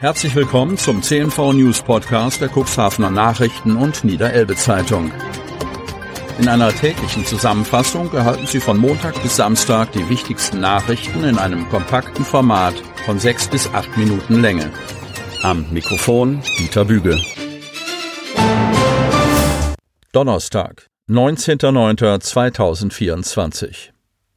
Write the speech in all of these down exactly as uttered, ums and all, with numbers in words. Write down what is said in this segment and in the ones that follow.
Herzlich willkommen zum C N V News Podcast der Cuxhavener Nachrichten und Niederelbe Zeitung. In einer täglichen Zusammenfassung erhalten Sie von Montag bis Samstag die wichtigsten Nachrichten in einem kompakten Format von sechs bis acht Minuten Länge. Am Mikrofon Dieter Büge. Donnerstag, neunzehnter neunter zweitausendvierundzwanzig.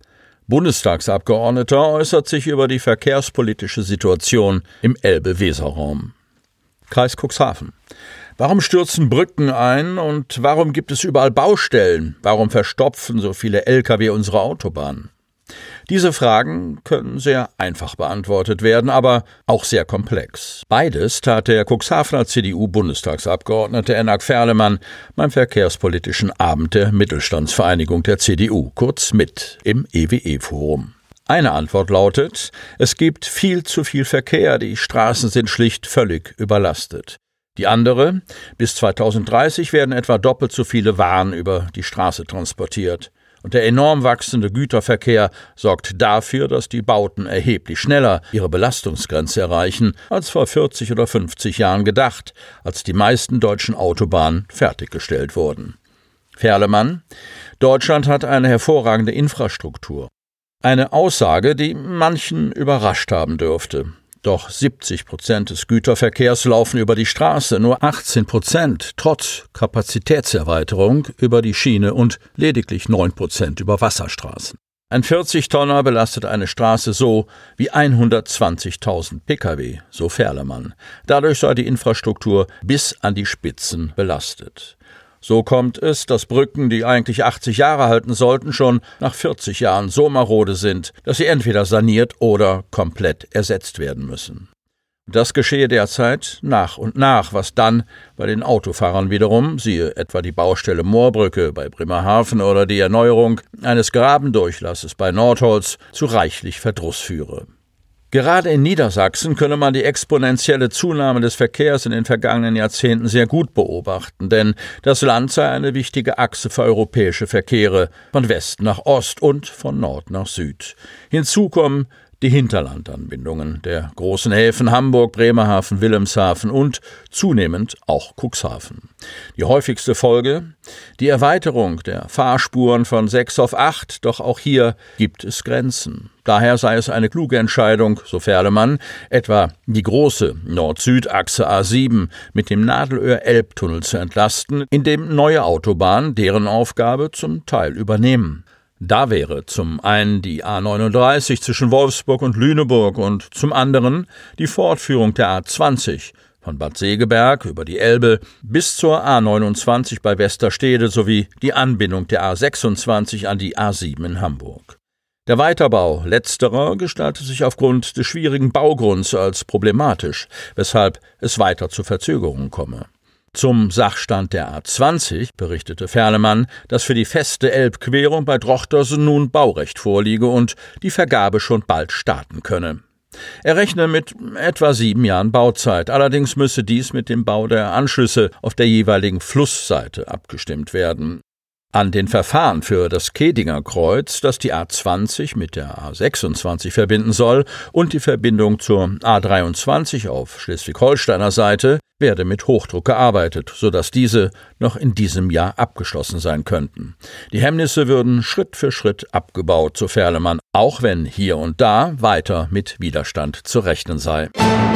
Bundestagsabgeordneter äußert sich über die verkehrspolitische Situation im Elbe-Weser-Raum. Kreis Cuxhaven. Warum stürzen Brücken ein und warum gibt es überall Baustellen? Warum verstopfen so viele L K W unsere Autobahnen? Diese Fragen können sehr einfach beantwortet werden, aber auch sehr komplex. Beides tat der Cuxhavener C D U-Bundestagsabgeordnete Enak Ferlemann beim verkehrspolitischen Abend der Mittelstandsvereinigung der C D U, kurz MIT, im E W E-Forum. Eine Antwort lautet, es gibt viel zu viel Verkehr, die Straßen sind schlicht völlig überlastet. Die andere, bis zweitausenddreißig werden etwa doppelt so viele Waren über die Straße transportiert. Und der enorm wachsende Güterverkehr sorgt dafür, dass die Bauten erheblich schneller ihre Belastungsgrenze erreichen, als vor vierzig oder fünfzig Jahren gedacht, als die meisten deutschen Autobahnen fertiggestellt wurden. Ferlemann: Deutschland hat eine hervorragende Infrastruktur. Eine Aussage, die manchen überrascht haben dürfte. Doch siebzig Prozent des Güterverkehrs laufen über die Straße, nur achtzehn Prozent trotz Kapazitätserweiterung über die Schiene und lediglich neun Prozent über Wasserstraßen. Ein vierzig-Tonner belastet eine Straße so wie hundertzwanzigtausend Pkw, so Ferlemann. Dadurch sei die Infrastruktur bis an die Spitzen belastet. So kommt es, dass Brücken, die eigentlich achtzig Jahre halten sollten, schon nach vierzig Jahren so marode sind, dass sie entweder saniert oder komplett ersetzt werden müssen. Das geschehe derzeit nach und nach, was dann bei den Autofahrern wiederum, siehe etwa die Baustelle Moorbrücke bei Bremerhaven oder die Erneuerung eines Grabendurchlasses bei Nordholz, zu reichlich Verdruss führe. Gerade in Niedersachsen könne man die exponentielle Zunahme des Verkehrs in den vergangenen Jahrzehnten sehr gut beobachten, denn das Land sei eine wichtige Achse für europäische Verkehre von West nach Ost und von Nord nach Süd. Hinzu kommen die Hinterlandanbindungen der großen Häfen Hamburg, Bremerhaven, Wilhelmshaven und zunehmend auch Cuxhaven. Die häufigste Folge: die Erweiterung der Fahrspuren von sechs auf acht, doch auch hier gibt es Grenzen. Daher sei es eine kluge Entscheidung, so Ferlemann, etwa die große Nord-Süd-Achse A sieben mit dem Nadelöhr-Elbtunnel zu entlasten, indem neue Autobahnen deren Aufgabe zum Teil übernehmen. Da wäre zum einen die A neununddreißig zwischen Wolfsburg und Lüneburg und zum anderen die Fortführung der A zwanzig von Bad Segeberg über die Elbe bis zur A neunundzwanzig bei Westerstede sowie die Anbindung der A sechsundzwanzig an die A sieben in Hamburg. Der Weiterbau letzterer gestaltet sich aufgrund des schwierigen Baugrunds als problematisch, weshalb es weiter zu Verzögerungen komme. Zum Sachstand der A zwanzig berichtete Ferlemann, dass für die feste Elbquerung bei Drochtersen nun Baurecht vorliege und die Vergabe schon bald starten könne. Er rechne mit etwa sieben Jahren Bauzeit, allerdings müsse dies mit dem Bau der Anschlüsse auf der jeweiligen Flussseite abgestimmt werden. An den Verfahren für das Kedinger Kreuz, das die A zwanzig mit der A sechsundzwanzig verbinden soll, und die Verbindung zur A dreiundzwanzig auf Schleswig-Holsteiner Seite, werde mit Hochdruck gearbeitet, sodass diese noch in diesem Jahr abgeschlossen sein könnten. Die Hemmnisse würden Schritt für Schritt abgebaut, so Ferlemann, auch wenn hier und da weiter mit Widerstand zu rechnen sei.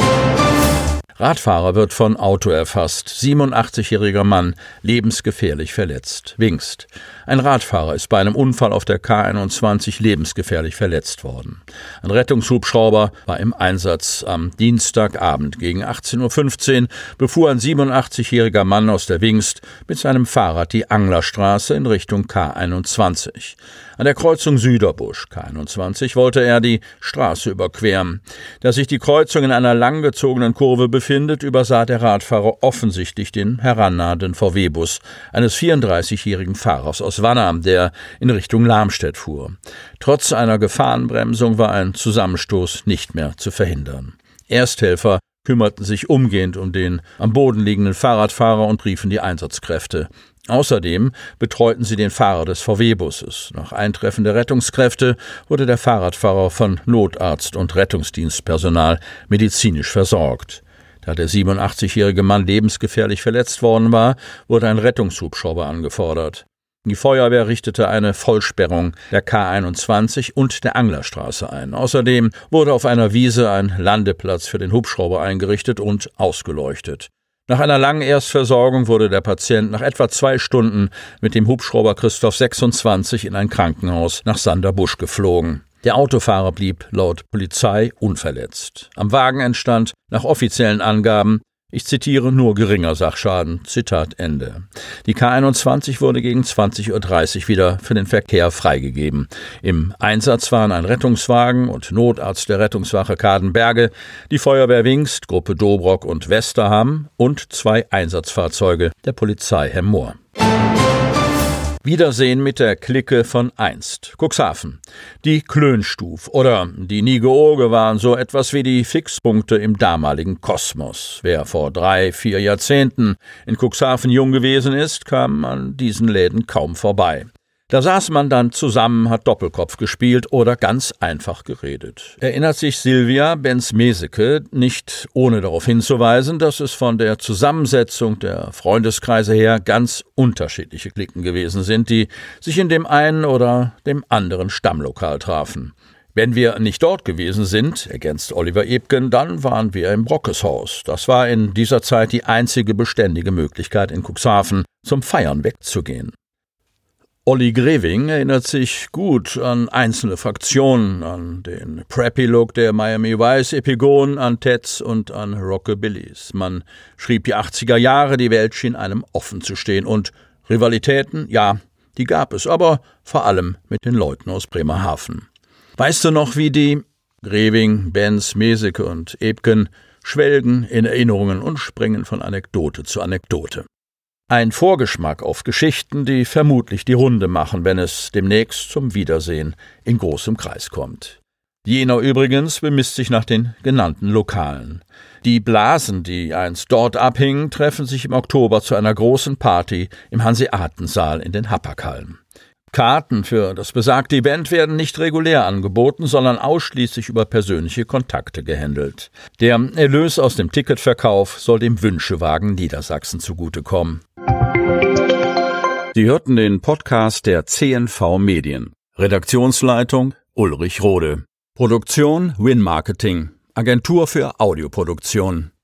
Radfahrer wird von Auto erfasst. siebenundachtzigjähriger Mann lebensgefährlich verletzt. Wingst. Ein Radfahrer ist bei einem Unfall auf der K einundzwanzig lebensgefährlich verletzt worden. Ein Rettungshubschrauber war im Einsatz. Am Dienstagabend gegen achtzehn Uhr fünfzehn befuhr ein siebenundachtzigjähriger Mann aus der Wingst mit seinem Fahrrad die Anglerstraße in Richtung K einundzwanzig. An der Kreuzung Süderbusch, K einundzwanzig, wollte er die Straße überqueren. Da sich die Kreuzung in einer langgezogenen Kurve befindet, übersah der Radfahrer offensichtlich den herannahenden V W-Bus eines vierunddreißigjährigen Fahrers aus Wanner, der in Richtung Lamstedt fuhr. Trotz einer Gefahrenbremsung war ein Zusammenstoß nicht mehr zu verhindern. Ersthelfer kümmerten sich umgehend um den am Boden liegenden Fahrradfahrer und riefen die Einsatzkräfte. Außerdem betreuten sie den Fahrer des V W-Busses. Nach Eintreffen der Rettungskräfte wurde der Fahrradfahrer von Notarzt und Rettungsdienstpersonal medizinisch versorgt. Da der siebenundachtsigjährige Mann lebensgefährlich verletzt worden war, wurde ein Rettungshubschrauber angefordert. Die Feuerwehr richtete eine Vollsperrung der K einundzwanzig und der Anglerstraße ein. Außerdem wurde auf einer Wiese ein Landeplatz für den Hubschrauber eingerichtet und ausgeleuchtet. Nach einer langen Erstversorgung wurde der Patient nach etwa zwei Stunden mit dem Hubschrauber Christoph sechsundzwanzig in ein Krankenhaus nach Sanderbusch geflogen. Der Autofahrer blieb laut Polizei unverletzt. Am Wagen entstand nach offiziellen Angaben, ich zitiere, nur geringer Sachschaden, Zitat Ende. Die K einundzwanzig wurde gegen zwanzig Uhr dreißig wieder für den Verkehr freigegeben. Im Einsatz waren ein Rettungswagen und Notarzt der Rettungswache Kadenberge, die Feuerwehr Wingst, Gruppe Dobrock und Westerham und zwei Einsatzfahrzeuge der Polizei Hemmoor. Wiedersehen mit der Clique von einst. Cuxhaven. Die Klönstuf oder die Nigeorge waren so etwas wie die Fixpunkte im damaligen Kosmos. Wer vor drei, vier Jahrzehnten in Cuxhaven jung gewesen ist, kam an diesen Läden kaum vorbei. Da saß man dann zusammen, hat Doppelkopf gespielt oder ganz einfach geredet. Erinnert sich Silvia Benz-Meseke, nicht ohne darauf hinzuweisen, dass es von der Zusammensetzung der Freundeskreise her ganz unterschiedliche Cliquen gewesen sind, die sich in dem einen oder dem anderen Stammlokal trafen. Wenn wir nicht dort gewesen sind, ergänzt Oliver Ebgen, dann waren wir im Brockeshaus. Das war in dieser Zeit die einzige beständige Möglichkeit in Cuxhaven, zum Feiern wegzugehen. Olli Greving erinnert sich gut an einzelne Fraktionen, an den Preppy-Look der Miami Vice-Epigonen, an Teds und an Rockabillys. Man schrieb die achtziger Jahre, die Welt schien einem offen zu stehen. Und Rivalitäten, ja, die gab es, aber vor allem mit den Leuten aus Bremerhaven. Weißt du noch, wie die Greving, Benz, Meseke und Ebgen schwelgen in Erinnerungen und springen von Anekdote zu Anekdote. Ein Vorgeschmack auf Geschichten, die vermutlich die Runde machen, wenn es demnächst zum Wiedersehen in großem Kreis kommt. Jener übrigens bemisst sich nach den genannten Lokalen. Die Blasen, die einst dort abhingen, treffen sich im Oktober zu einer großen Party im Hanseatensaal in den Hapaghallen. Karten für das besagte Event werden nicht regulär angeboten, sondern ausschließlich über persönliche Kontakte gehandelt. Der Erlös aus dem Ticketverkauf soll dem Wünschewagen Niedersachsen zugutekommen. Sie hörten den Podcast der C N V Medien. Redaktionsleitung Ulrich Rode. Produktion Win Marketing, Agentur für Audioproduktion.